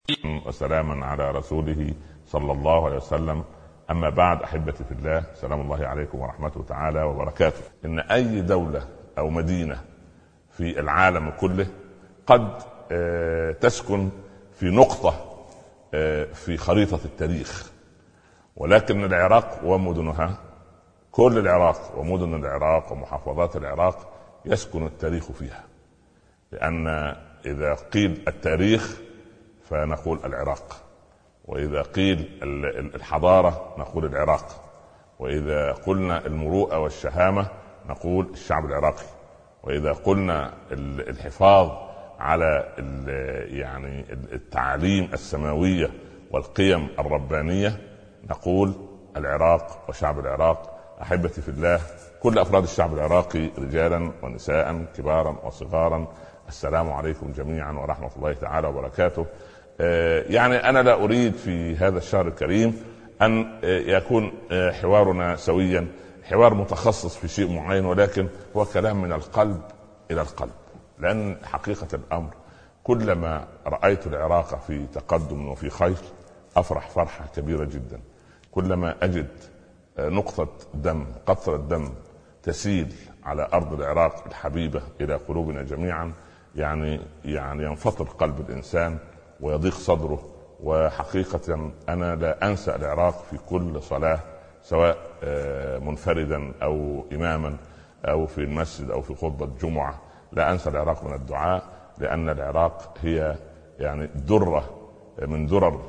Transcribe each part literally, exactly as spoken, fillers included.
وسلاما على رسوله صلى الله عليه وسلم. أما بعد، أحبتي في الله، سلام الله عليكم ورحمته تعالى وبركاته. إن أي دولة أو مدينة في العالم كله قد تسكن في نقطة في خريطة التاريخ، ولكن العراق ومدنها، كل العراق ومدن العراق ومحافظات العراق يسكن التاريخ فيها. لأن إذا قيل التاريخ فنقول العراق، وإذا قيل الحضارة نقول العراق، وإذا قلنا المروءة والشهامة نقول الشعب العراقي، وإذا قلنا الحفاظ على يعني التعاليم السماوية والقيم الربانية نقول العراق وشعب العراق. أحبتي في الله، كل أفراد الشعب العراقي رجالا ونساء كبارا وصغارا، السلام عليكم جميعا ورحمة الله تعالى وبركاته. يعني أنا لا أريد في هذا الشهر الكريم أن يكون حوارنا سويا، حوار متخصص في شيء معين، ولكن هو كلام من القلب إلى القلب. لأن حقيقة الأمر كلما رأيت العراق في تقدم وفي خير أفرح فرحة كبيرة جدا. كلما أجد نقطة دم، قطرة دم تسيل على أرض العراق الحبيبة إلى قلوبنا جميعا، يعني يعني ينفطر قلب الإنسان ويضيق صدره. وحقيقة أنا لا أنسى العراق في كل صلاة، سواء منفردا أو إماما أو في المسجد أو في خطبة جمعة، لا أنسى العراق من الدعاء، لأن العراق هي يعني درة من درر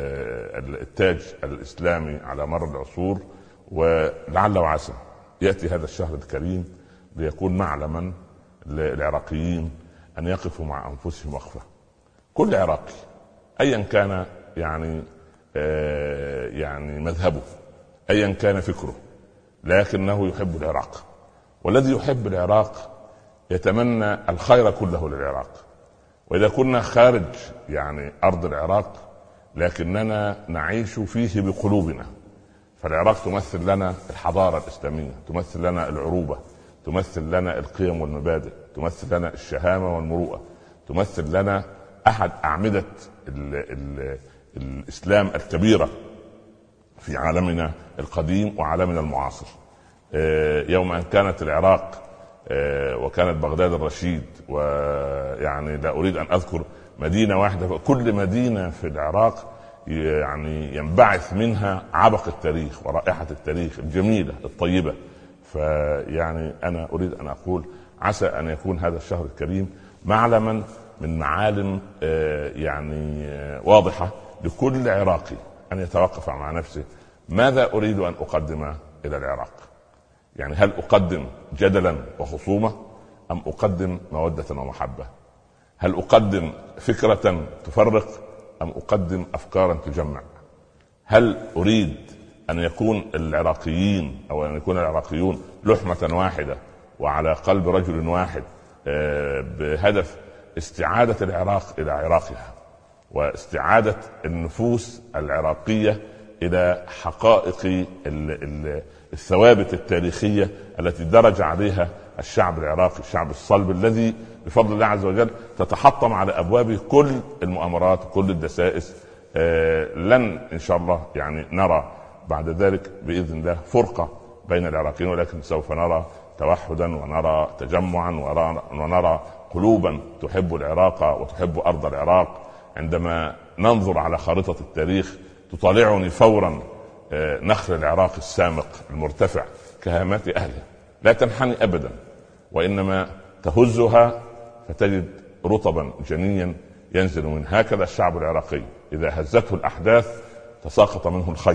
التاج الإسلامي على مر العصور. ولعل وعسى يأتي هذا الشهر الكريم ليكون معلما للعراقيين أن يقفوا مع أنفسهم وقفة. كل عراقي أيا كان يعني آه يعني مذهبه، أيا كان فكره، لكنه يحب العراق، والذي يحب العراق يتمنى الخير كله للعراق. وإذا كنا خارج يعني أرض العراق لكننا نعيش فيه بقلوبنا، فالعراق تمثل لنا الحضارة الإسلامية، تمثل لنا العروبة، تمثل لنا القيم والمبادئ، تمثل لنا الشهامة والمروءة، تمثل لنا أحد أعمدة ال ال الإسلام الكبيرة في عالمنا القديم وعالمنا المعاصر. يوم أن كانت العراق وكانت بغداد الرشيد، ويعني لا أريد أن أذكر مدينة واحدة، كل مدينة في العراق يعني ينبعث منها عبق التاريخ ورائحة التاريخ الجميلة الطيبة. فيعني أنا أريد أن أقول عسى أن يكون هذا الشهر الكريم معلما من معالم يعني واضحة لكل عراقي أن يتوقف مع نفسه، ماذا أريد أن أقدم إلى العراق؟ يعني هل أقدم جدلا وخصومة أم أقدم مودة ومحبة؟ هل أقدم فكرة تفرق أم أقدم أفكارا تجمع؟ هل أريد أن يكون العراقيين أو أن يكون العراقيون لحمة واحدة وعلى قلب رجل واحد بهدف استعادة العراق إلى عراقها، واستعادة النفوس العراقية إلى حقائق الثوابت التاريخية التي درج عليها الشعب العراقي، الشعب الصلب الذي بفضل الله عز وجل تتحطم على أبوابه كل المؤامرات، كل الدسائس. آه لن إن شاء الله يعني نرى بعد ذلك بإذن الله فرقة بين العراقيين، ولكن سوف نرى توحدا ونرى تجمعا ونرى قلوبا تحب العراق وتحب أرض العراق. عندما ننظر على خارطة التاريخ تطالعني فورا آه نخل العراق السامق المرتفع كهامات أهله، لا تنحني أبدا، وإنما تهزها فتجد رطبا جنيا ينزل من. هكذا الشعب العراقي إذا هزته الأحداث تساقط منه الخير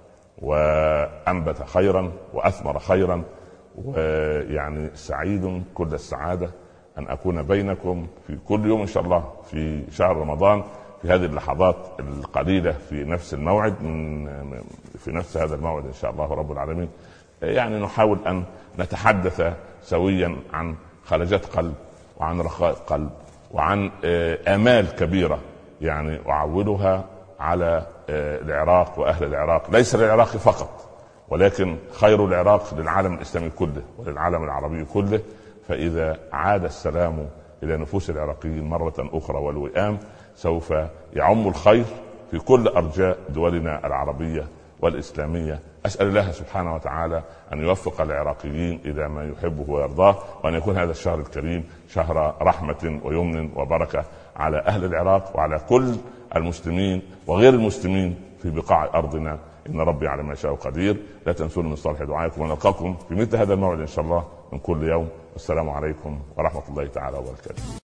وأنبت خيرا وأثمر خيرا. ويعني سعيد كل السعادة أن أكون بينكم في كل يوم إن شاء الله في شهر رمضان، في هذه اللحظات القليلة في نفس الموعد، من في نفس هذا الموعد إن شاء الله رب العالمين. يعني نحاول أن نتحدث سويا عن خلجات قلب وعن رخاء قلب وعن آمال كبيرة يعني أعولها على العراق وأهل العراق، ليس للعراق فقط ولكن خير العراق للعالم الإسلامي كله وللعالم العربي كله. فإذا عاد السلام إلى نفوس العراقيين مرة أخرى والوئام سوف يعم الخير في كل أرجاء دولنا العربية والإسلامية. أسأل الله سبحانه وتعالى أن يوفق العراقيين إلى ما يحبه ويرضاه، وأن يكون هذا الشهر الكريم شهر رحمة ويمن وبركة على أهل العراق وعلى كل المسلمين وغير المسلمين في بقاع أرضنا. إن ربي على ما يشاء قدير. لا تنسوني من صالح دعائكم، ونلقاكم في مثل هذا الموعد إن شاء الله من كل يوم. والسلام عليكم ورحمة الله تعالى وبركاته.